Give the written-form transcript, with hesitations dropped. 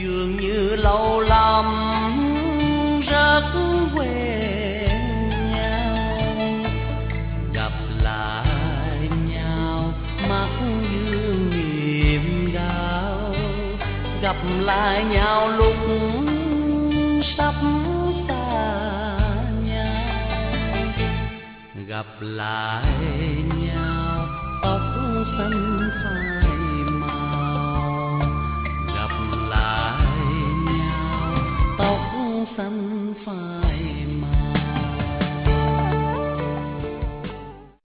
dường như lâu lắm rất quen nhau, gặp lại nhau mắt dương niềm đau, gặp lại nhau lúc sắp xa nhau, gặp lại